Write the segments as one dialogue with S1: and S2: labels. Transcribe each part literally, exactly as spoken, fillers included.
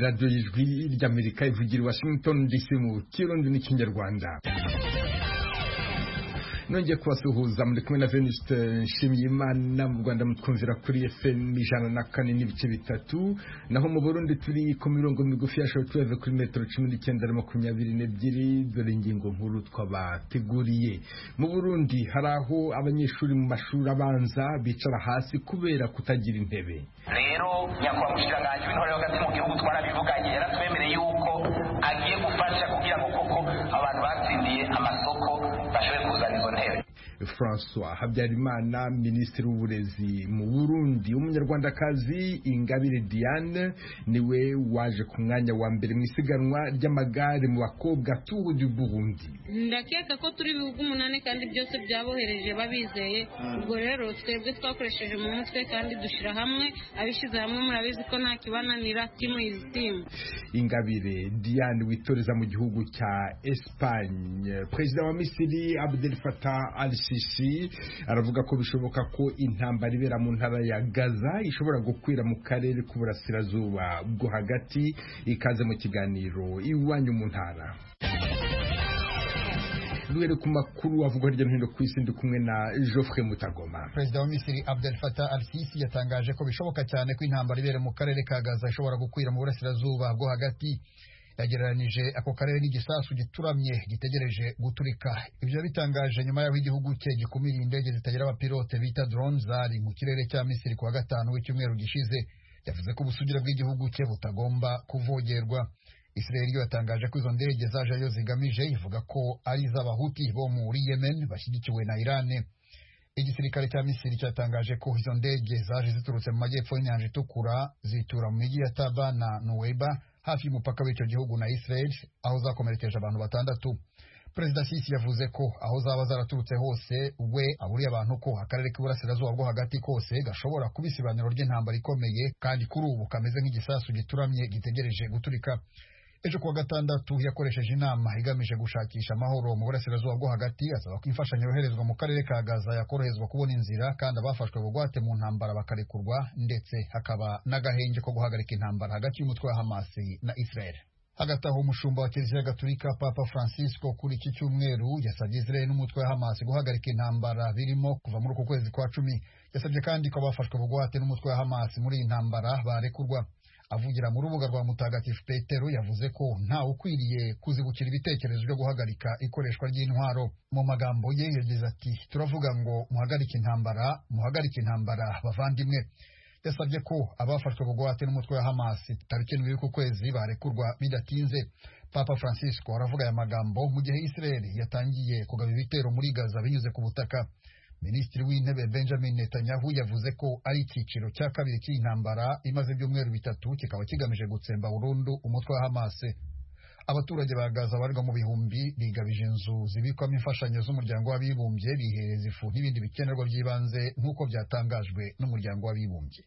S1: radiyo y'ijwi ry'Amerika ivugira i Washington D C mu kirundi n'ikinyarwanda. Nongeye kubasuhuza muri kumwe na Venuste Nshimiyimana mu Rwanda mutwumvira kuri F M ijana na kane n'ibice bitatu, naho mu Burundi turi ku mirongo migufi ya shortwave kuri metero cumi n'icyenda na makumyabiri n'ebyiri. Dore ingingo nkuru twabateguriye. Mu Burundi hari aho abanyeshuri mu mashuri abanza bicara hasi kubera kutagira intebe.
S2: Rero nyakubahwa mushikiranganji w'intore hagati mu gihugu twarabivuganye, yaratwemereye yuko agiye gufasha kugira ngo koko abantu batsindiye amasoko bashobore kuzana izo ntebe.
S1: François Habyarimana, Minisitiri w'Uburezi mu Burundi, umunyarwandakazi Ingabire Diane niwe waje ku mwanya wa mbere mu isiganwa ry'amagare mu bakobwa Tour du Burundi.
S3: Ndakeka ko turi bihugu umunani kandi byose byabohereje babizeye. Ubwo rero twebwe twakoresheje mu mutwe kandi dushira hamwe, abishize hamwe murabizi ko nta kibananira, timu is team.
S1: Ingabire Diane witoreza mu gihugu cya Espagne. Perezida wa Misiri Abdel Fattah al-Sisi aravuga ko bishoboka ko intambara ibera mu ntara ya Gaza ishobora gukwira mu karere k'uburasirazuba bwo hagati. Ikaze mu kiganiro iwanyu mu ntara. Duhere ku makuru avuga hirya no hino ku isi, ndi kumwe na Geoffrey Mutagoma.
S4: Perezida wa Misiri Abdel Fattah al-Sisi yatangaje ko bishoboka cyane ko intambara ibera mu karere ka Gaza ishobora gukwira mu burasirazuba bwo hagati. Yagereranije ako karere n'igisasu gituramye gitegereje guturika. Ibyo bitangaje nyuma y'aho igihugu cye gikumira indege zitagira abapilote bita drones zari mu kirere cya Misiri kuwa gatanu w'icyumweru gishize. Yavuze ko ubusugire bw'igihugu cye butagomba kuvogerwa. Israel yatangaje ko izo ndege zaje zigamije, ivuga ko ari iz'abahuti bo muri Yemen bashyigikiwe na Iran. Igisirikare cya Misiri cyatangaje ko izo ndege zaje ziturutse mu majyepfo y'inyanja itukura zitura mu mijyi ya Taba na Nuweiba hafi y'umupaka w'icyo gihugu na Israel, aho zakomerekeje abantu batandatu. Perezida Sisi yavuze ko aho zaba zaraturutse hose we aburiye abantu ko akarere k'uburasirazuba bwo hagati kose gashobora kuba isibaniro ry'intambara ikomeye kandi kuri ubu kameze nk'igisasu gituramye gitegereje guturika. Ejo kuwa gatandatu yakoresheje inama igamije gushakisha amahoro mu burasirazuba bwo hagati, asaba ko imfashanyo yoherezwa mu karere ka Gaza yakoroherezwa kubona inzira kandi abafashwe bugwate mu ntambara bakarekurwa, ndetse hakaba n'agahenge ko guhagarika intambara hagati y'umutwe wa Hamas na Israel. Hagati aho umushumba wa Kiliziya Gatolika Papa Francisco kuri iki cyumweru yasabye Israel n'umutwe wa Hamas guhagarika intambara birimo kuva muri uku kwezi kwa cumi. Yasabye kandi ko abafashwe bugwate n'umutwe wa Hamas muri iyi ntambara barekurwa. Avugira mu rubuga rwa Mutagatifu Petero yavuze ko nta ukwiriye kuzibukira ibitekerezo byo guhagarika ikoreshwa ry'intwaro. Mu magambo ye yagize ati, turavuga ngo muhagarike intambara, muhagarike intambara bavandimwe. Yasabye ko abafashwe bugwate n'umutwe wa Hamas tariki ndwi y'uku kwezi barekurwa bidatinze. Papa Francisco aravuga aya magambo mu gihe Israel yatangiye kugaba ibitero muri Gaza binyuze ku butaka. Minisitiri w'Intebe Benjamin Netanyahu yavuze ko ari icyiciro cya kabiri cy'intambara imaze ibyumweru bitatu, kikaba kigamije gutsemba burundu umutwe wa Hamas. Abaturage ba Gaza barirwa mu bihumbi bigabije inzu zibikwamo imfashanyo z'umuryango w'abibumbye, bihereza ifu n'ibindi bikenerwa by'ibanze nk'uko byatangajwe n'umuryango w'abibumbye.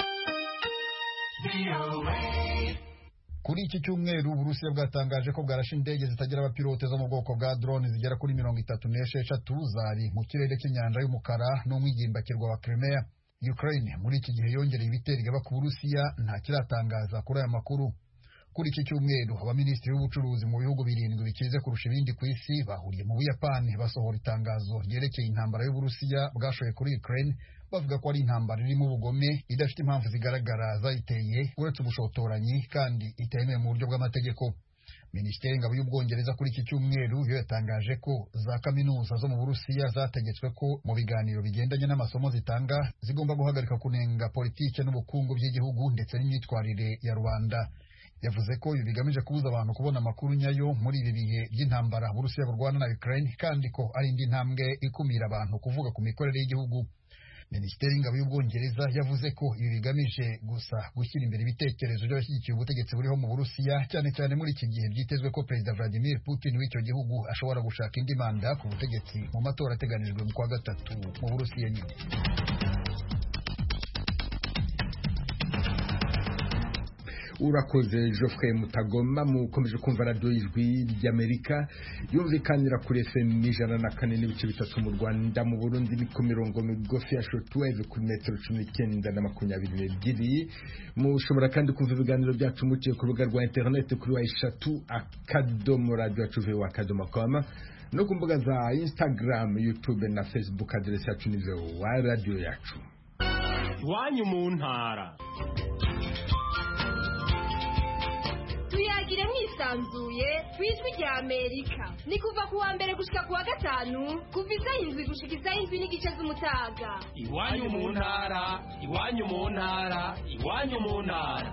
S4: Kuri iki cyumweru Uburusiya bwatangaje ko bwarashe indege zitagira abapilote zo mu bwoko bwa drone zigera kuri mirongo itatu n'esheshatu zari mu kirere cy'inyanja y'umukara n'umwigimbakirwa wa Crimea. Ukraine muri iki gihe yongereye ibitero igaba ku Burusiya, nta kiratangaza kuri aya makuru. Kuri iki cyumweru abaminisitiri b'ubucuruzi mu bihugu birindwi bikize kurusha ibindi ku isi bahuriye mu Buyapani basohora itangazo ryerekeye intambara y'Uburusiya bwashoye kuri Ukraine, bavuga ko ari intambara irimo ubugome idafite impamvu zigaragara zayiteye uretse ubushotoranyi kandi itemewe mu buryo bw'amategeko. Minisiteri y'Ingabo y'Ubwongereza kuri iki cyumweru yo yatangaje ko za kaminuza zo mu Burusiya zategetswe ko mu biganiro bigendanye n'amasomo zitanga zigomba guhagarika kunenga politike n'ubukungu by'igihugu ndetse n'imyitwarire ya rubanda. Yavuze ko ibi bigamije kubuza abantu kubona amakuru nyayo muri ibi bihe by'intambara Uburusiya burwana na Ukraine, kandi ko ari indi ntambwe ikumira abantu kuvuga ku mikorere y'igihugu. Minisiteri y'Ingabo y'Ubwongereza yavuze ko ibi bigamije gusa gushyira imbere ibitekerezo by'abashyigikiye ubutegetsi buriho mu Burusiya, cyane cyane muri iki gihe byitezwe ko Perezida Vladimir Putin w'icyo gihugu ashobora gushaka indi manda ku butegetsi mu matora ateganijwe mu kwa gatatu mu Burusiya nyine.
S1: urakoze Geoffrey Mutagoma. Mukomeje kumva radio Ijwi ry'Amerika yumvikanira kuri F M ijana na kane n'ibice bitatu mu Rwanda, mu Burundi ni ku mirongo migufi ya shortwave kuri metero cumi n'icyenda na makumyabiri n'ebyiri. Mushobora kandi kumva ibiganiro byacu muciye ku rubuga rwa internet kuri wa eshatu akadomo radio yacu voa akadomo com no ku mbuga za Instagram, YouTube na Facebook. Aderesi yacu ni voa radio yacu.
S5: Iwanyu mu ntara.
S6: Tuyagire mwisanzuye kw'Ijwi rya Amerika. Ni kuva ku wa mbere gushika ku wa gatanu kuva isaha indwi gushika isaha indwi n'igice z'umutaga.
S5: Iwanyu mu ntara, iwanyu mu ntara, iwanyu mu ntara.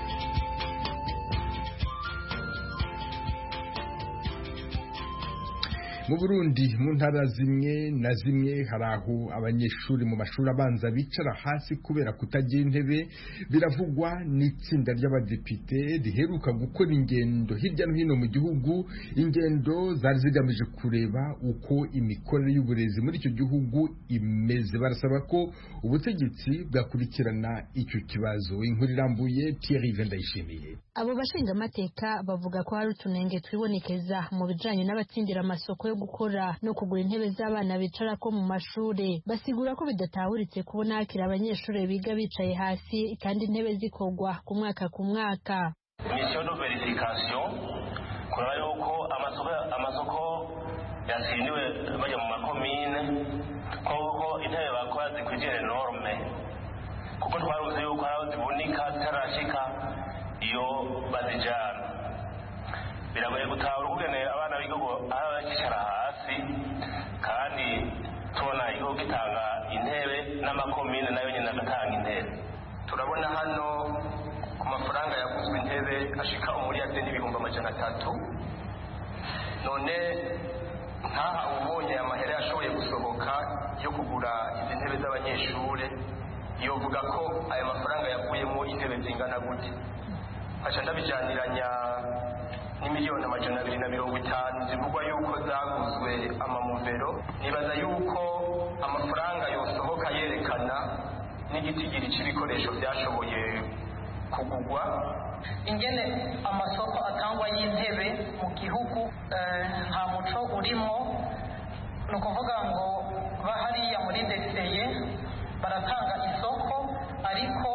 S1: Mu Burundi mu ntara zimwe na zimwe hari aho abanyeshuri mu mashuri abanza bicara hasi kubera kutagira intebe. Biravugwa n'itsinda ry'abadepite riheruka gukora ingendo hirya no hino mu gihugu. Ingendo zari zigamije kureba uko imikorere y'uburezi muri icyo gihugu imeze. Barasaba ko ubutegetsi bwakurikirana icyo kibazo. Inkuru irambuye Thierry Vendayishimiye.
S7: Abo bashinga amateka bavuga ko hari utunenge twibonekeza mu bijanye n'abatsindira amasoko yo gukora no kugura intebe z'abana bicara ko mu mashuri. Basigura ko bidatahuritse kubona hakiri abanyeshuri biga bicaye hasi kandi intebe zikogwa ku mwaka ku mwaka.
S2: Mission de verification kuraba yuko amasoko amasoko yatsindiwe bajya mu makomine koko intebe bakora zikwiriye norme, kuko twaruzi yuko hari zivunika zitarashika iyo bazijana. Biragoye gutahura ukugene abana bigogo abakicara hasi kandi tubona igihugu gitanga intebe n'amakomine nayo nyine agatanga intebe. Turabona hano ku mafaranga yaguzwe intebe ashika umuriyade n'ibihumbi amajana atatu. None ntaha ubonye amahera yashoboye gusohoka yo kugura izi ntebe z'abanyeshure, yovuga ko aya mafaranga yakuyemo intebe zingana gute. Aca ndabijaniranya n'imiliyoni amajana abiri na mirongo itanu zivugwa yuko zaguzwe amamuvero. Nibaza yuko amafaranga yosohoka yerekana n'igitigiri c'ibikoresho byashoboye kugugwa,
S8: ingene amasoko atangwa y'intebe mu gihugu nta muco urimo. Ni ukuvuga ngo bahariya muri deseye baratanga isoko, ariko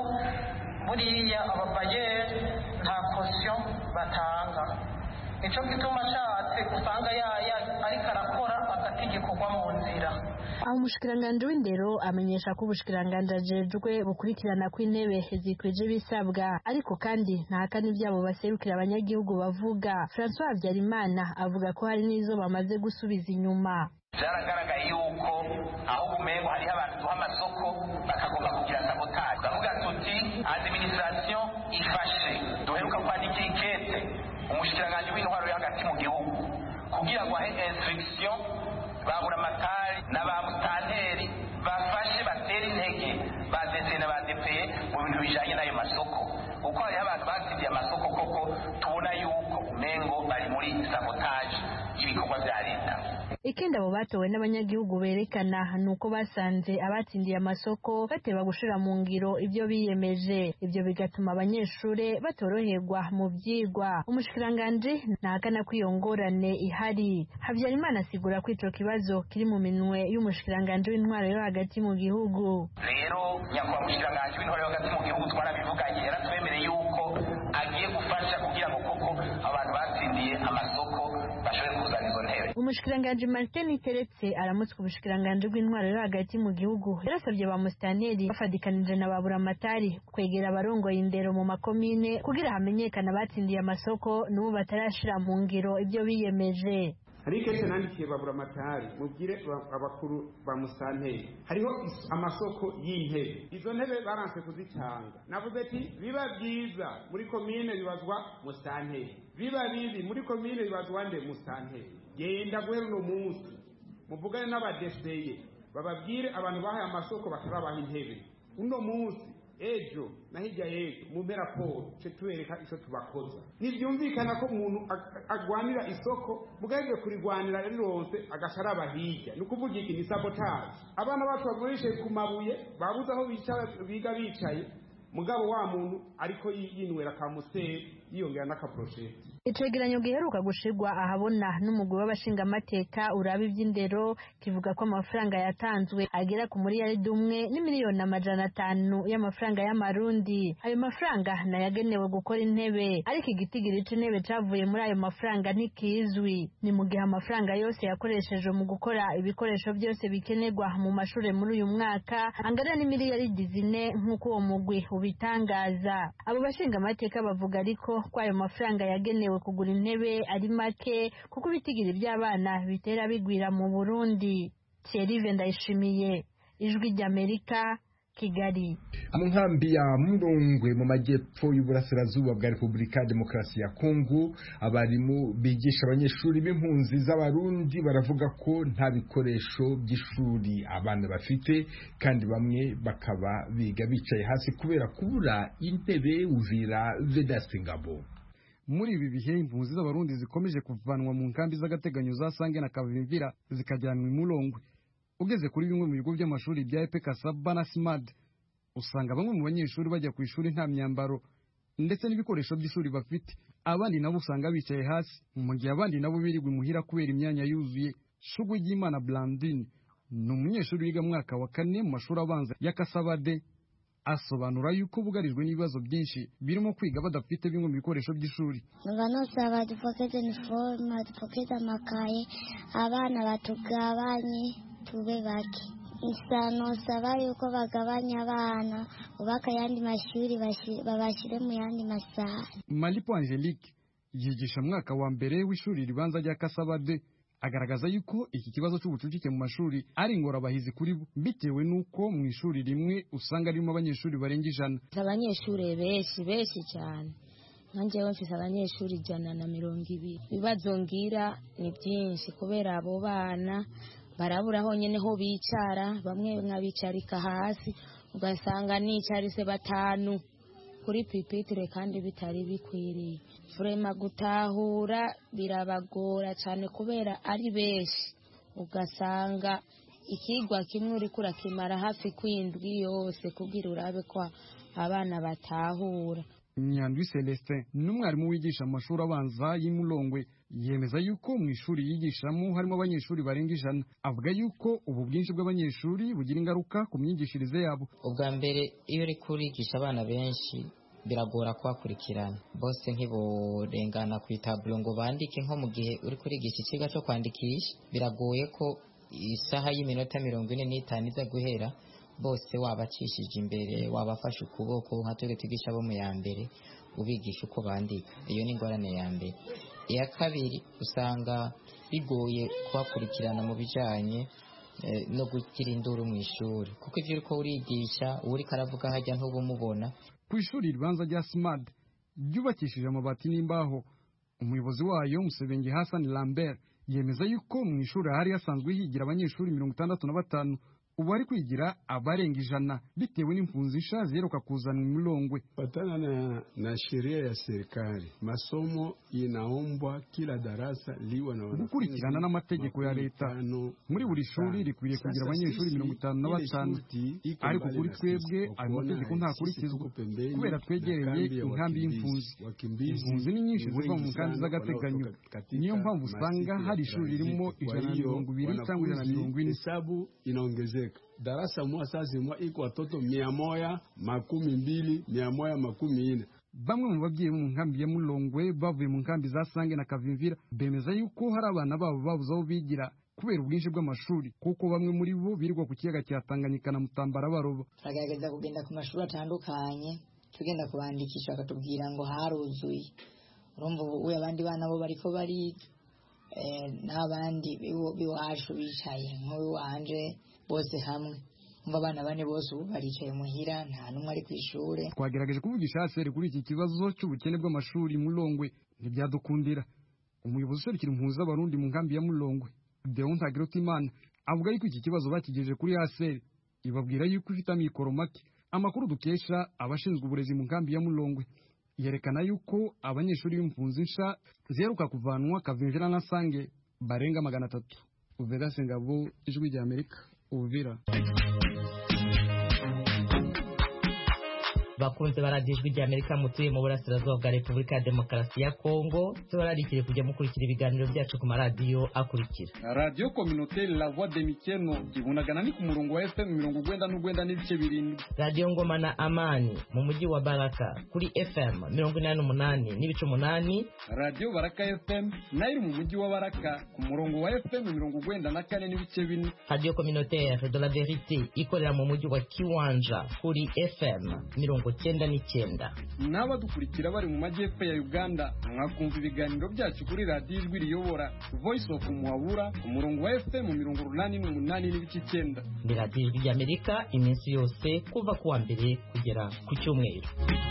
S8: buriya ababayeri nta kosiyo batanga. Nico gituma ashatse usanga yaya ariko arakora agati gikorwa mu nzira.
S7: Aho umushikiranganje w'indero amenyesha ko ubushikiranganje ajejwe bukurikirana ko intebe zikwije bisabwa, ariko kandi ntahakana ibyabo baserukira abanyagihugu bavuga. François Habyarimana avuga ko hari n'izo bamaze gusubiza inyuma.
S2: Byaragaragaye yuko aho umengo hariho abantu duha amasoko bakagomba kugira sabotage. Turavuga tuti administration ifashe, duheruka kwandika ikete umushikiranganje w'intwaro yo hagati mu gihugu kugira ngo ahe instruction babura amatari n'abamutanteri bafashe batera intege badese na badepeye mu bintu bijanye n'ayo masoko, kuko hariho abantu batsindiye amasoko koko tubona yuko umengo bari muri sabotage y'ibikorwa bya leta.
S7: Ikindi abo batowe n'abanyagihugu berekana nuko basanze abatsindiye amasoko bateba gushira mu ngiro ibyo biyemeje. Ibyo bigatuma abanyeshure batoroherwa mu byigwa. Umushikiranganje ntahakana ko iyo ngorane ihari. Habyarimana asigura ko ico kibazo kiri mu minwe y'umushikiranganje w'intwaro yo hagati mu gihugu.
S2: Rero nyakwa umushikiranganje w'intwaro yo hagati mu gihugu twarabivuganye, yaratwemereye yuko agiye gufasha kugira ngo koko abantu batsindiye amasoko bashobore kuzana izo ntebe.
S7: Umushikiranganje Martin Teretse aramutswe ubushikiranganje bw'intwaro yo hagati mu gihugu yarasabye ba mustaneri bafadikanije na babura amatari kwegera abarongoye indero mu makomine kugira hamenyekana batsindiye amasoko n'ubu batarashira mu ngiro ibyo biyemeje.
S9: Hari ikete nandikiye babura amatari mubwire abakuru ba musanteri hariho amasoko y'intebe, izo ntebe baranse kuzitanga. Navuze ati biba byiza muri komine bibazwa musanteri, biba bibi muri komine bibazwa nde musanteri. Genda guhera uno munsi muvugane n'abadeseye bababwire abantu bahaye amasoko batarabaha intebe. Uno munsi ejo na hirya yejo mu raporo cyo tubereka ico tubakoza. Nivyumvikana ko umuntu agwanira isoko mugaje kurigwanira rironse agasharaba hirya, nukuvuga iki ni sabotage. Abana bacu bagurishe ku mabuye babuze aho bicara biga bicaye mugabo wa muntu ariko yinwera kamuseri yiyongera n'akaproshete.
S7: Icegeranyo giheruka gushirwa ahabona n'umugwi w'abashingamateka uraba ivy'indero kivuga ko amafaranga yatanzwe agera ku miliyaridi umwe n'imiliyoni amajana atanu y'amafaranga y'amarundi. Ayo mafaranga nayagenewe gukora intebe, ariko igitigiri c'intebe cavuye muri ayo mafaranga ntikizwi. Ni mu gihe amafaranga yose yakoresheje mu gukora ibikoresho byose bikenerwa mu mashure muri uyu mwaka angana n'imiliyaridi zine nk'uko uwo mugwi ubitangaza. Abo bashingamateka bavuga ariko ko ayo mafaranga yagenewe kugura intebe ari make kuko ibitigiri by'abana bitera bigwira mu Burundi. Thierry Ndayishimiye, Ijwi ry'Amerika, Kigali.
S1: Mu nkambi ya Murongwe mu majyepfo y'uburasirazuba bwa Repubulika ya Demokarasi ya Kongo, abarimu bigisha abanyeshuri b'impunzi z'abarundi baravuga ko nta bikoresho by'ishuri abana bafite, kandi bamwe bakaba biga bicaye hasi kubera kubura intebe. Uvira Vedaste Ngabo.
S10: Muri ibi bihe impunzi z'abarundi zikomeje kuvanwa mu nkambi z'agateganyo za Sange na Kavimvira zikajyanwa i Murongwe. Ugeze kuri bimwe mu bigo by'amashuri bya E P Kasaba na Smad, usanga bamwe mu banyeshuri bajya ku ishuri nta myambaro ndetse n'ibikoresho by'ishuri bafite, abandi nabo usanga bicaye hasi, mu gihe abandi nabo birirwa imuhira kubera imyanya yuzuye. Shugwigimana Blandine ni umunyeshuri wiga mwaka wa kane mu mashuri abanza ya Kasabade, asobanura yuko bugarijwe n'ibibazo byinshi birimo kwiga badafite bimwe mu bikoresho by'ishuri.
S11: Nganosaba dupokeze uniforme, dupokeze amakaye, abana batugabanye tube bake. Isano saba yuko bagabanya abana ubaka yandi mashuri babashire mu yandi masaha.
S10: Malipo Angelique yigisha mwaka wa mbere w'ishuri ribanza rya Kasabade, agaragaza yuko iki kibazo cy'ubucucike mu mashuri ari ingorabahizi kuri bo, bitewe nuko mu ishuri rimwe usanga ririmo abanyeshuri barenga ijana.
S12: Abanyeshuri benshi benshi cyane, nanjyewe mfise abanyeshuri ijana na mirongo ibiri. Ibibazo ngira ni byinshi kubera abo bana barabura aho nyene ho bicara, bamwe nkabicarika hasi ugasanga nicarise batanu kuri pipitire kandi bitari bikwiriye. Vrema gutahura birabagora cyane kubera ari benshi, ugasanga ikigwa kimwe uri kurakimara hafi kwindwi yose kugira urabe ko abana batahura.
S10: Nyandwi Celestin n'umwarimu wigisha amashuri abanza y'Imulongwe yemeza yuko mu ishuri yigishamo harimo abanyeshuri barenga ijana. Avuga yuko ubu bwinshi bw'abanyeshuri bugira ingaruka ku myigishirize yabo.
S13: Ubwa mbere iyo uri kurigisha abana benshi biragora kubakurikirana, bose ntiborengana ku itaburo ngo bandike. Nko mu gihe uri kurigisha ikiga cyo kwandikisha biragoye ko isaha y'iminota mirongo ine n'itanu iza guhera bose wabacishije imbere, wabafashe ukuboko nka twebwe twigisha abo mu ya mbere ubigisha uko bandika. Iyo ni ingorane ya mbere. Iya kabiri usanga bigoye kubakurikirana mu bijanye eh, no gukira induru mu ishuri, kuko ivyo uriko urigisha uri karavuga hajya ntubumubona.
S10: Ku ishuri ribanza rya Smad ryubakishije amabati n'imbaho, umuyobozi wayo Musevenge Hassan Lambert yemeza yuko mu ishuri hari hasanzwe higira abanyeshuri mirongo itandatu na batanu, ubu ari kwigira abarenga ijana bitewe n'impunzi nsha ziheruka kuzana Mulongwe.
S14: Patana na, na sheria ya serikali, masomo inaombwa kila darasa liwe na wanafunzi
S10: gukurikirana n'amategeko ya leta. Muri buri shuri rikwiriye kugira abanyeshuri mirongo itanu na batanu, ariko kuri twebwe ayo mategeko ntakurikizwa kubera twegereye inkambi y'impunzi. Impunzi ni nyinshi ziva mu nkambi z'agateganyo, niyo mpamvu usanga hari ishuri ririmo ijana na mirongo ibiri cyangwa ijana na mirongo ine.
S14: Hesabu inaongezeka. Darasa moja sasa mwa iko watoto mia moja makumi mbili mia moja makumi ine.
S10: Bamwe mu babyeyi mu nkambi ya Mulongwe bavuye mu nkambi za Sange na Kavimvira bemeza yuko hari abana babo babuze aho bigira kubera ubwinshi bw'amashuri, kuko bamwe muri bo birirwa ku kiyaga cya Tanganyika na Mutambara baroba.
S15: Turagerageza kugenda ku mashuri atandukanye, tugenda kubandikisha bakatubwira ngo haruzuye. Urumva ubu abandi bana bo bariko bari eh n'abandi biwacu bicaye nk'uyu wanje bose hamwe. Umva abana bane bose ubu baricaye muhira, nta numwe ari kw'ishure.
S10: Twagerageje kuvugisha hasere kuri iki kibazo cy'ubukene bw'amashuri Mulongwe ntibyadukundira. Umuyobozi userukira impunzi z'abarundi mu nkambi ya Mulongwe Deon Tagirutimana avuga yuko iki kibazo bakigejeje kuri hasere, ibabwira yuko ifite amikoro make. Amakuru dukesha abashinzwe uburezi mu nkambi ya Mulongwe yerekana yuko abanyeshuri b'impunzi nsha ziheruka kuvanwa Kavimvira na Sange barenga magana atatu. Uvera Sengabo, Ijwi ry'Amerika, Uvira.
S16: bakunze baradijwe rya Amerika mutuye mu burasirazuba bwa Repubulika ya Demokarasi ya Kongo tubararikire kujya mukurikira ibiganiro byacu ku maradiyo akurikira
S10: Radio Communautaire La Voix de Mikeno ibunagana ni ku murongo wa F M mirongo ugwenda n'ugwenda n'ibice birindwi.
S16: Radio Ngoma na Amani mu mujyi wa Baraka kuri F M mirongo inani n'umunani n'ibice umunani.
S10: Radio Baraka F M nayo mu mujyi wa Baraka ku murongo wa F M mirongo ugwenda na kane n'ibice bine.
S16: Radio Communautaire de la Vérité ikorera mu mujyi wa Kiwanja kuri F M mirongo cyenda n'icyenda.
S10: N'abadukurikira bari mu majyepfo ya Uganda mwakumva ibiganiro byacu kuri Radio Ijwi Riyobora Voice of Muhabura ku murongo wa F M mirongo umunani n'umunani n'ibice icyenda.
S16: Ni Radio Ijwi ry'Amerika iminsi yose kuva kuwa mbere kugera ku cyumweru.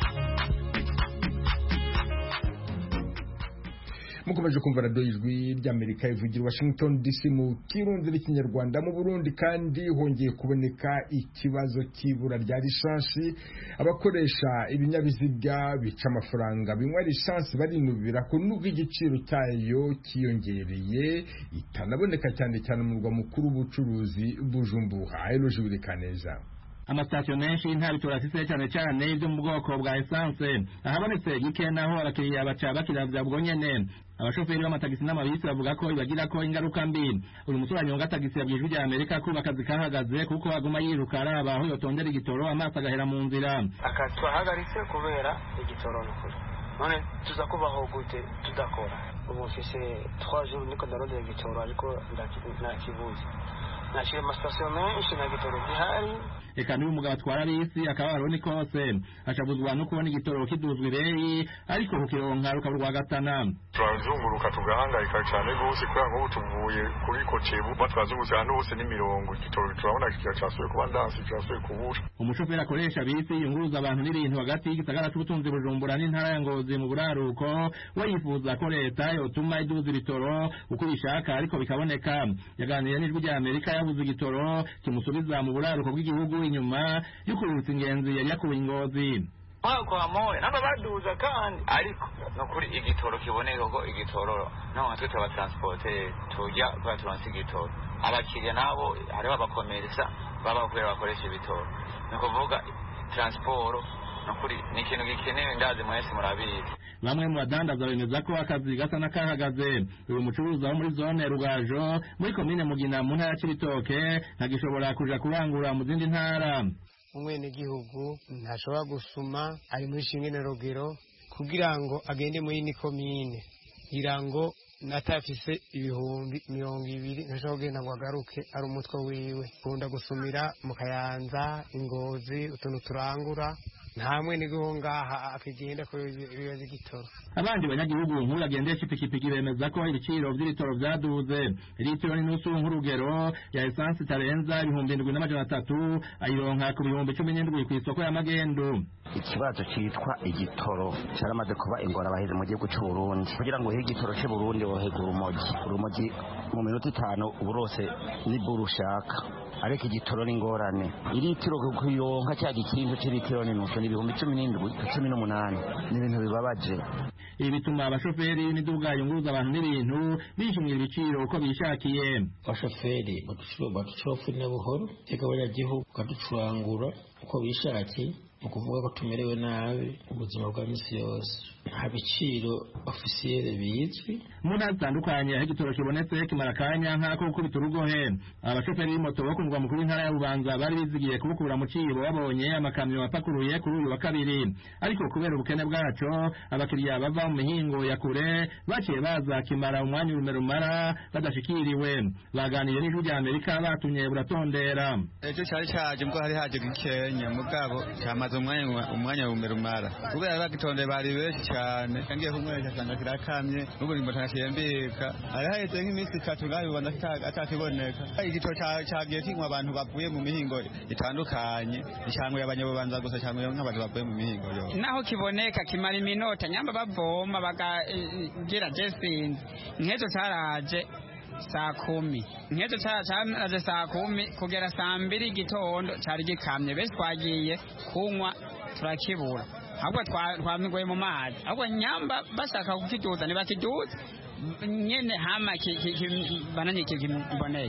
S1: mukomeje kumva radio Ijwi ry'Amerika ivugira Washington D C mu Kirundi n'ikinyarwanda. Mu Burundi kandi hongeye kuboneka ikibazo cy'ibura rya lisansi. Abakoresha ibinyabiziga bica amafaranga binywa lisansi barinubira ko nubwo igiciro cyayo kiyongereye itanaboneka cyane cyane mu murwa mukuru w'ubucuruzi Bujumbura. Eloge Burikaneza.
S17: Amasitasiyo menshi nta bitoro afise cyane cyane ibyo mu bwoko bwa essence ahabonetse gike naho abakiriya baca bakiravya bwo nyene. Abashoferi b'amatagisi n'amabisi bavuga ko ibagira ko ingaruka mbi. Uyu muturanyi wa gatagisi yabwijwe rya Amerika ko akazi kahagaze kuko aguma yiruka araba aho yotondera igitoro amaso agahera mu nzira.
S18: Akatwahagaritse kubera igitoro n'ukuri. None tuza kubaho gute tudakora. Ubu mfise trois jours niko ndarondera igitoro ariko ndakibuze. Nashire amasitasiyo menshi na gitoro gihari.
S17: Eka niwe umugabo atwara bisi akabaro ni kose acabuzwa no kubona igitoro kiduzwe ibeyi ariko kukironka rukaba gatana.
S19: Turazunguruka tugahangayika cyane gose kubera ngo tuvuye kuri Kocebu batwazungutse hano hose ni mirongo igitoro turabona kikiya cyasuye kuba ndansi cyasuye kubura.
S17: Umushoferi akoresha bisi yunguruza abantu n'ibintu hagati y'igisagara cy'ubutunzi Bujumbura n'intara ya Ngozi mu buraruko we yifuza ko leta yotuma iduza ibitoro uko bishaka ariko bikaboneka. Yaganiriye n'Ijwi rya Amerika yabuze igitoro kimusubiza mu buraruko bw'igihugu inyuma y'ukurutsa ingenzi yari yakuye Ingozi.
S18: Kwa moyo namba baduza kandi ariko no kuri igitoro kiboneka ko igitoro no natwe twa transporter tujya kwa turansi igitoro abakiriya nabo hariho abakomeresa baba kubera bakoresha ibitoro no kuvuga transport no kuri ni ikintu gikenewe ndazi mwese murabizi.
S17: Bamwe mu badandaza bemeza ko akazi gasa nakahagaze. Uyu mucuruzi wo muri zone Rugajo muri komine Mugina mu ntara ya Cibitoke ntagishobora kuja kurangura mu zindi ntara.
S20: Umwene gihugu ntashobora gusuma ari muri shingene Rogero kugira ngo agende muri ni komine irango natafise ibihumbi mirongo ibiri ntashobora kugenda ngo agaruke ari umutwe wiwe. Kunda gusumira mu Kayanza Ingozi utuntu turangura ntamwe nigo ngaha akigenda ko ibibazo igitoro.
S17: Abandi banyagihugu nkuru agendesha ipikipiki bemeza ko ibiciro by'ibitoro byaduze. Litiro n'inusu nk'urugero ya essence tarenza ibihumbi indwi n'amajana atatu ayironka ku bihumbi cumi n'indwi ku isoko ya Magendo.
S21: Ikibazo cyitwa igitoro cyaramaze kuba ingora baheze mu gihugu cy'u Burundi kugira ngo hege igitoro cy'u Burundi wohegura urumogi urumogi mu minota itanu uburose ni burushaka ariko igitoro n'ingorane ilitiro kuyonka cya gikinzo cy'ilitiro n'inusu n'ibihumbi cumi n'indwi cumi n'umunani ni ibintu bibabaje.
S17: Ibi bituma abashoferi n'iduga yunguruza abantu n'ibintu bishimira ibiciro uko bishakiye.
S22: Abashoferi baducurofune buhoro eka abanyagihugu baducurangura uko bishakiye mu kuvuga ko tumerewe nabi ubuzima bwa misi yose. Nta biciro ofisiyere bizwi.
S17: Mu ntara zitandukanye aho igitoro kibonetse kimara akanya nk'ako gukubita urugohe. Abashoferi b'imoto bo ku murwa mukuru w'intara ya Bubanza bari bizigiye kubukura mu cibo babonye amakamyo apakuruye kuri uyu wa kabiri. Ariko kubera ubukene bwaco abakiriya bava mu mihingo ya kure baciye baza kimara umwanya urume rumara badashikiriwe. Baganiye n'Ijwi rya Amerika batumye buratondera.
S23: Ejo cyari cyaje mbwo hari haje gikenya mugabo cyamaze umwanya umwanya urume rumara. Kubera bagitondeye bari benshi cyane kangiye kumwereka cyane kirakamye n'ubwo nimba ntakiyembeka ari haheze nk'iminsi itatu ngaho ubona atakiboneka. Igitoro cyagiye kinywa abantu bavuye mu mihingo itandukanye icyango y'abanyabubanza gusa cyango nk'abantu bavuye mu mihingo yo
S24: naho kiboneka kimara iminota nyamba bavoma bagagira jesinzi nkezo cyaraje saa kumi nkezo cyaraje saa kumi kugera saa mbiri igitondo cyari gikamye bese twagiye kunywa turakibura ahubwo twamigoye mu mazi ahubwo nyamba bashaka kukiduza ntibakiduza nyene hama bananye kiboneke.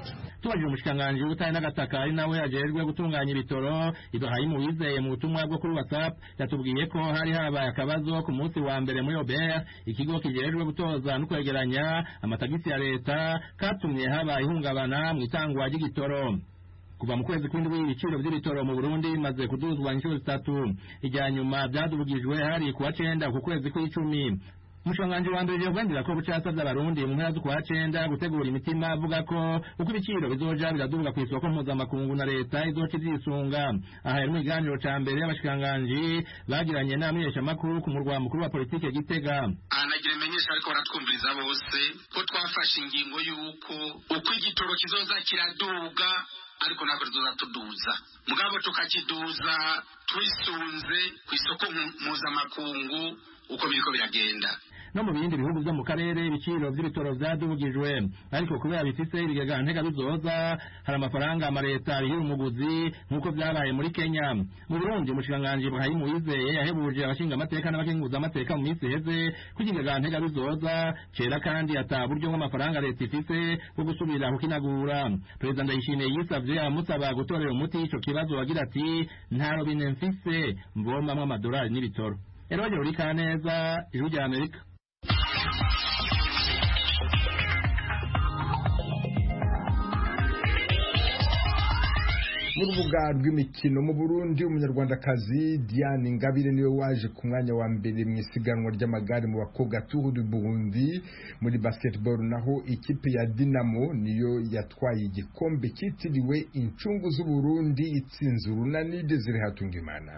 S17: tubajije umushikiranganji w'ubutare n'agataka ari nawe ajejwe gutunganya ibitoro Ibrahim Uwizeye mu butumwa bwo kuri WhatsApp yatubwiye ko hari habaye akabazo ku munsi wa mbere muri Obert ikigo kijejwe gutoza no kwegeranya amatagisi ya leta katumye haba ihungabana mu itangwa ry'igitoro. Kuva mu kwezi kw'indwi ibiciro by'ibitoro mu Burundi bimaze kuduzwa inshuro zitatu, ijya nyuma byadubugijwe hari kuwa cenda ku kwezi kw'icumi. Umushikiranganji wa mbere yagwandira ko bucasavye abarundi mu mpera z'ukwa cenda gutegura imitima avuga ko uko ibiciro bizoja biradubuga ku isoko mpuzamakungu na leta izoca ivyisunga. Aha yari mu kiganiro ca mbere y'abashikiranganji bagiranye n'abamenyeshamakuru ku murwa mukuru wa politike Gitega.
S3: Anagira menyesha ariko baratwumviriza bose ko twafashe ingingo y'uko uko igitoro kizoza kiraduga ariko ntabwo tuzoza tuduza mugabo tukakiduza twisunze ku isoko mpuzamakungu uko biriko biragenda.
S17: No mu bindi bihugu byo mu karere ibiciro by'ibitoro byadubugijwe ariko kubera bifise ibigega ntega bizoza hari amafaranga amareta bihira umuguzi nk'uko byabaye muri Kenya. Mu Burundi umushikiranganji Ibrahim Uwizeye yahebuje abashinga amateka n'abakenguza amateka mu minsi iheze ko igega ntega bizoza cera kandi ata buryo bw'amafaranga leta ifise bwo gusubira kukinagura. Perezida Ndayishimiye yisavye amusaba gutorera umuti ico kibazo agira ati nta robine mfise mbomamwo amadolari n'ibitoro. Eroje uri kaneza ijwi rya Amerika.
S1: Mu rubuga rw'imikino mu Burundi umunyarwandakazi Diane Ingabire niwe waje ku mwanya wa mbere mu isiganwa ry'amagare mu bakobwa Tour du Burundi. Muri basketball naho ikipe ya Dinamo niyo yatwaye igikombe cyitiriwe incungu z'u Burundi itsinze urunani Desire Hatungimana.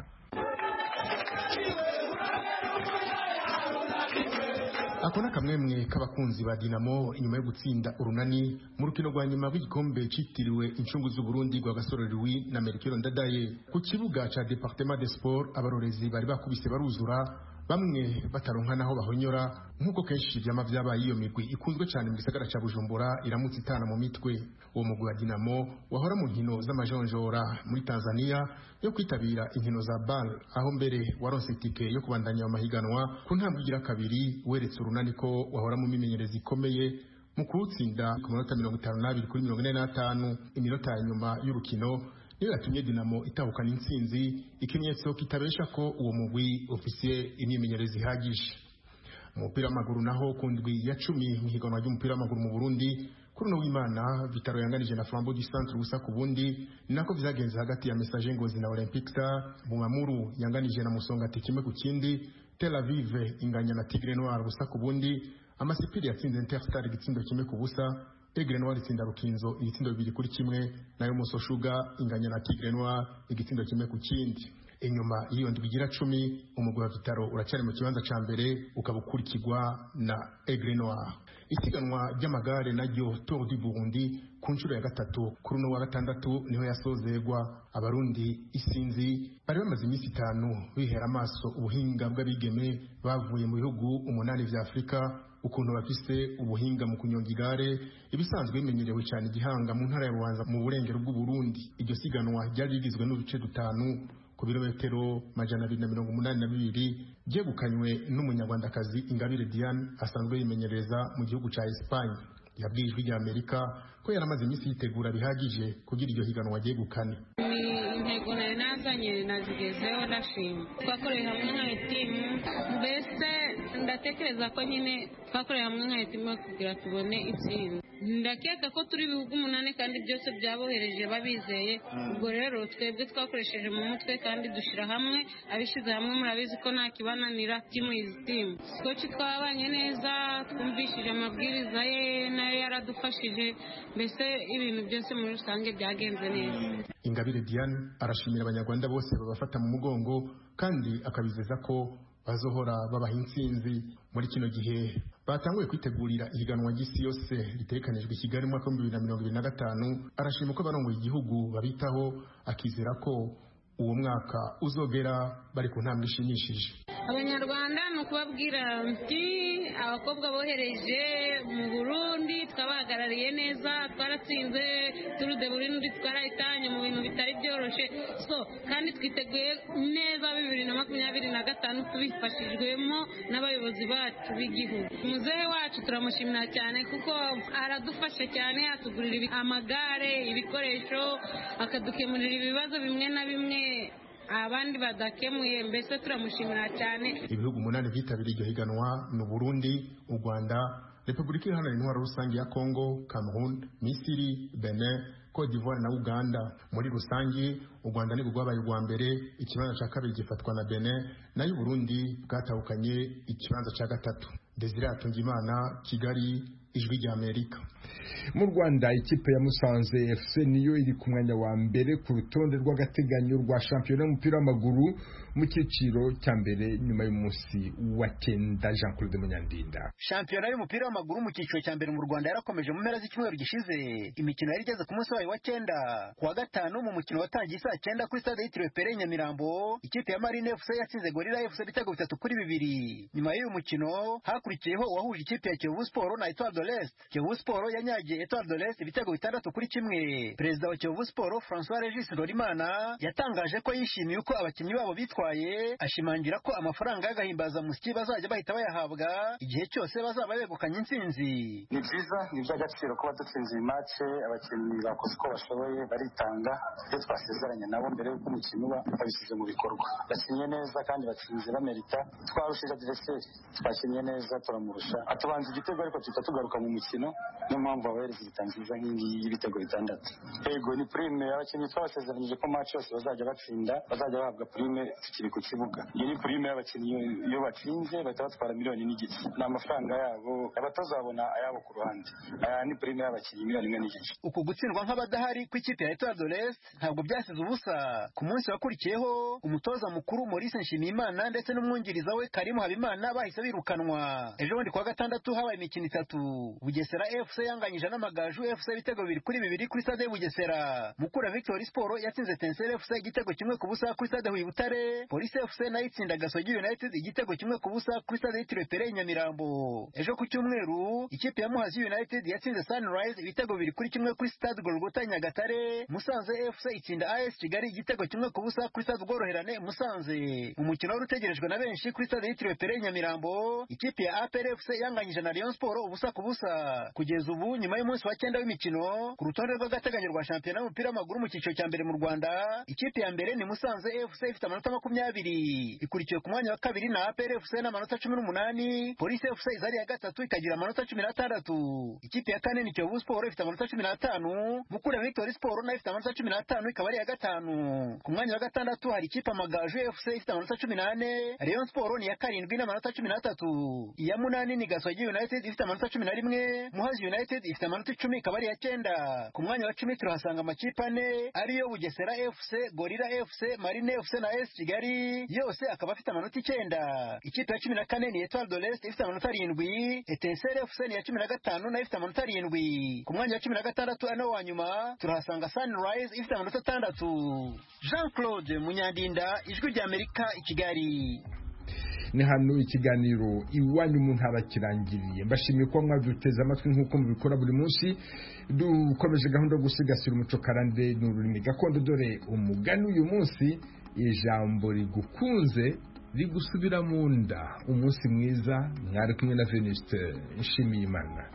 S4: Akona kamwemwe k'abakunzi ba Dinamo inyuma yo gutsinda urunani mu rukino rwa nyuma rw'igikombe citiriwe incungu z'u Burundi rwa Gasore Louis na Melchior Ndadaye ku kibuga ca Departement des Sports. Abarorezi bari bakubise baruzura, bamwe bataronka naho bahonyora nk'uko kenshi vyama vyabaye iyo migwi ikunzwe cyane mu gisagara ca Bujumbura iramutse itana mu mitwe. Uwo mugwi wa Dinamo wahora mu nkino z'amajonjora muri Tanzania yo kwitabira inkino za B A L, aho mbere waronse itike yo kubandanya amahiganwa ku ntambwe igira kabiri, weretse urunani ko wahora mu mimenyerezi ikomeye mu kuwutsinda ku minota mirongo itanu n'abiri kuri mirongo ine n'atanu. Iminota ya nyuma y'urukino niyo yatumye Dinamo itahukana intsinzi, ikimenyetso kitabesha ko uwo mugwi ofisiye imyimenyerezo ihagije. Mu mupira w'amaguru naho ku ndwi ya cumi mu higanwa ry'umupira w'amaguru mu Burundi kuri no w'Imana Vitaro yanganije na Flambeau du Centre gusa ku bundi, nako vyagenze hagati ya Messager Ngozi na Olympique Star. Bumamuru yanganije na Musongati kimwe ku kindi, Tel Aviv inganya na Tigre Noir gusa ku bundi, Amasipiri yatsinze Interstar igitsindo kimwe ku busa, Tigre Noir itsinda Rukinzo ibitsindo bibiri kuri kimwe, nayo Muso Sugar inganya na Tigre Noir igitsindo kimwe ku kindi. Inyuma iyo ndwi igira cumi umugwi wa Vitaro uracyari mu kibanza ca mbere ukabukurikirwa na Aigle Noir. Isiganwa ry'amagare naryo Tour du Burundi ku nshuro ya gatatu kuri no wa gatandatu niho yasozegwa. Abarundi isinzi bari bamaze iminsi itanu bihera amaso ubuhinga bw'abigeme bavuye mu bihugu umunani vya Afrika, ukuntu bafise ubuhinga mu kunyonga igare ibisanzwe bimenyerewe cyane igihanga mu ntara ya Rubanza mu burengero bw'u Burundi. Iryo siganwa ryari rigizwe n'uduce dutanu ku birometero majana abiri na mirongo umunani na bibiri, ryegukanywe n'umunyarwandakazi Ingabire Diane asanzwe yimenyereza mu gihugu ca Espagne. Yabwiye ijwi rya Amerika ko yaramaze iminsi yitegura bihagije kugira iryo higanwa ryegukane.
S5: Intego nari nazanye nazigezeho ndashima. Twakoreye hamwe nka timu, mbese ndatekereza ko nyine twakoreye hamwe nka timu kugira tubone itsinda. Ndakeka ko turi bihugu umunani kandi byose byabohereje babizeye. Ubwo rero twebwe twakoresheje mu mutwe kandi dushira hamwe, abishize hamwe murabizi ko nta kibananira. Timu is team. Coach twabanye neza, twumvishije amabwiriza ye nayo yaradufashije, mbese ibintu byose muri rusange byagenze neza.
S4: Ingabire Diane arashimira abanyarwanda bose babafata mu mugongo kandi akabizeza ko bazohora babaha intsinzi. Muri kino gihe batanguye kwitegurira ihiganwa ry'isi yose ritekanijwe i Kigali mu mwaka w'ibihumbi bibiri na mirongo ibiri na gatanu. Arashima ko abarongoye igihugu babitaho, akizera ko uwo mwaka uzogera bari ku ntambwe ishimishije.
S5: abanyarwanda ni ukubabwira nti abakobwa bohereje mu Burundi twabahagarariye neza, twaratsinze Tour de Burundi, twarayitanye mu bintu bitari byoroshye, so kandi twiteguye neza bibiri na makumyabiri na gatanu tubifashijwemo n'abayobozi bacu b'igihugu. Muzehe wacu turamushimira cyane kuko aradufasha cyane, atugurira amagare, ibikoresho, akadukemurira ibibazo bimwe na bimwe abandi badakemuye, mbese turamushimira cyane.
S4: Ibihugu umunani byitabiriye iryo higanwa ni Burundi, u Rwanda, Repubulika Iharanira Intwaro Rusange ya Kongo, Cameroon, Misiri, Benin, Cote d'Ivoire na Uganda. Muri rusange u Rwanda nibwo rwabaye urwa mbere, ikibanza cya kabiri gifatwa na Benin, nayo Burundi bwatahukanye ikibanza cya gatatu. Desire Atungimana, Kigali, Ijwi rya Amerika.
S1: Mu Rwanda ikipe ya Musanze F C niyo iri ku mwanya wa mbere ku rutonde rw'agateganyo rwa shampiyona y'umupira w'amaguru mu cyiciro cya mbere nyuma y'umunsi wa cyenda. Jean Claude Munyandinda.
S2: Shampiyona y'umupira w'amaguru mu cyiciro cya mbere mu Rwanda yarakomeje mu mpera z'icyumweru gishize. Imikino yari igeze ku munsi wayo wa cyenda. Kuwa gatanu mu mukino watangiye saa cyenda kuri stade yitiriwe Pere Nyamirambo, ikipe ya Marine F C yatsinze Gorilla F C ibitego bitatu kuri bibiri. Nyuma y'uyu mukino hakurikiyeho uwahuje ikipe ya Kiyovu Sport na Etoile de l'Est. Kiyovu Sport yanyagiye Etoile de l'Est ibitego bitandatu kuri kimwe. Perezida wa Kiyovu Sport François Regis Rorimana yatangaje ko yishimiye uko abakinnyi babo bitwaye, ashimangira ko amafaranga y'agahimbaza musiki bazajya bahita bayahabwa igihe cyose bazaba begukanye intsinzi.
S6: Ni byiza, ni iby'agaciro kuba dutsinze iyi match, abakinnyi bakoze uko bashoboye baritanga, ibyo twasezeranye nabo mbere y'uko umukino uba babishyize mu bikorwa. Bakinnye neza kandi batsinze bamerita. Twarushije adversaire, twakinnye neza turamurusha, atubanza igitego ariko tuhita tugaruka mu mukino, niyo mpamvu abahereza ibitangiza nk'ingiyi y'ibitego bitandatu. Ego ni prime abakinnyi twabasezeranyije ko match yose bazajya batsinda, bazajya bahabwa prime tukiri ku kibuga. Iyi ni prime y'abakinnyi, iyo batsinze bahita batwara miliyoni n'igice. Ni amafaranga yabo, abatoza babona ayabo ku ruhande. Aya ni prime y'abakinnyi miliyoni imwe n'igice.
S2: Uku gutsindwa nk'abadahari kw'ikipe ya Etoile de l'Est ntabwo byasize ubusa. Ku munsi wakurikiyeho umutoza mukuru Maurice Nshimiyimana ndetse n'umwungiriza we Karimu Habimana bahise birukanwa. Ejo bundi kuwa gatandatu habaye imikino itatu. Bugesera F C yanganyije n'Amagaju F C ibitego bibiri kuri bibiri kuri stade Bugesera. Mukura Victory Sport yatsinze Tensel F C igitego kimwe ku busa kuri stade Huye Butare. Police F C nayo itsinda Gasogi United igitego kimwe ku busa kuri stade yitiriwe Pere Nyamirambo. Ejo ku cyumweru ikipe ya Muhazi United yatsinze Sunrise ibitego bibiri kuri kimwe kuri stade Golgota Nyagatare. Musanze F C itsinda A S Kigali igitego kimwe ku busa kuri stade Bworoherane Musanze. Mu mukino wari utegerejwe na benshi kuri stade yitiriwe Pere Nyamirambo, ikipe ya A P R F C yanganyije na Rayon Sport ubusa ku busa. Kugeza ubu nyuma y'umunsi wa cyenda w'imikino ku rutonde rw'agateganyo rwa shampiyona y'umupira w'amaguru mu cyiciro cya mbere mu Rwanda, ikipe ya mbere ni Musanze F C ifite amanota makumyabiri, ikurikiwe ku mwanya wa kabiri na A P R F C n'amanota cumi n'umunani, Police F C izari ya gatatu ikagira amanota cumi n'atandatu, ikipe ya kane ni Kiyovu Sport ifite amanota cumi n'atanu, Mukura Victory Sport nayo ifite amanota cumi n'atanu ikaba ari ya gatanu. Ku mwanya wa gatandatu hari ikipe Amagaju F C ifite amanota cumi n'ane, Rayon Sport ni ya karindwi n'amanota cumi n'atatu, iya munani ni Gasogi United ifite amanota cumi na rimwe, Muhazi United ifite amanota icumi ikaba ari ya cyenda. Ku mwanya wa cumi turahasanga amakipe ane ariyo Bugesera F C, Gorilla F C, Marine F C na A S Kigali, yose akaba afite amanota icyenda. Ikipe ya cumi na kane ni Etoile de l'Est ifite amanota arindwi, Etincelle F C ni ya cumi na gatanu nayo ifite amanota arindwi. Ku mwanya wa cumi na gatandatu ano wa nyuma turahasanga Sunrise ifite amanota atandatu. Jean Claude Munyandinda, Ijwi rya Amerika, i Kigali.
S1: Ni hano ikiganiro iwanyu mu ntara kirangiriye. Mbashimiye ko mwaduteze amatwi nk'uko mubikora buri munsi. Dukomeje gahunda yo gusigasira umuco karande n'ururimi gakondo, dore umugani uyu munsi, ijambo rigukunze rigusubira mu nda. Umunsi mwiza, mwari kumwe na Venuste Nshimiyimana.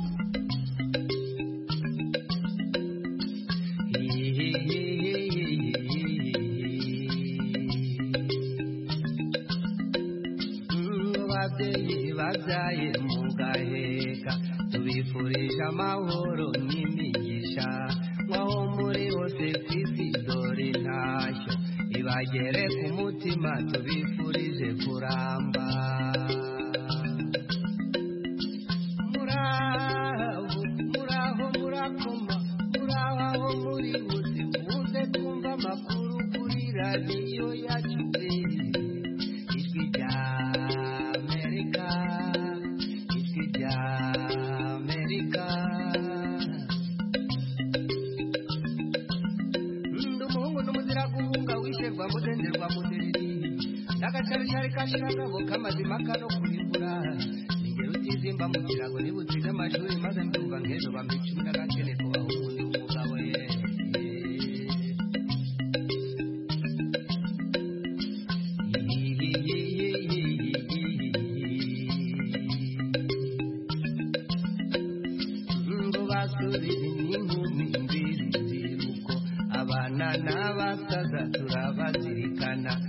S8: Babyaye mugaheka tubifurije amahoro n'imigisha, mwaho muri hose kw'isi dore ntashyo ibagere ku mutima, tubifurije kuramba. Muraho muraho murakoma, muraho aho muri hose muze kumva amakuru kuri radiyo yacu. Ijwi rya Amerika, ijwi rya Amerika. Ndi umuhungu n'umuzira guhunga, wisherwa mudenderwa mudereri, n'agacaricari kashiragabo k'amazima kano kurimbura nigera utizimba mu kirago nibutsinda amashuri maze ndumva nk'ejo bampa icumi n'agakene ku bahungu n'umugabo ye n'abasaza turabazirikana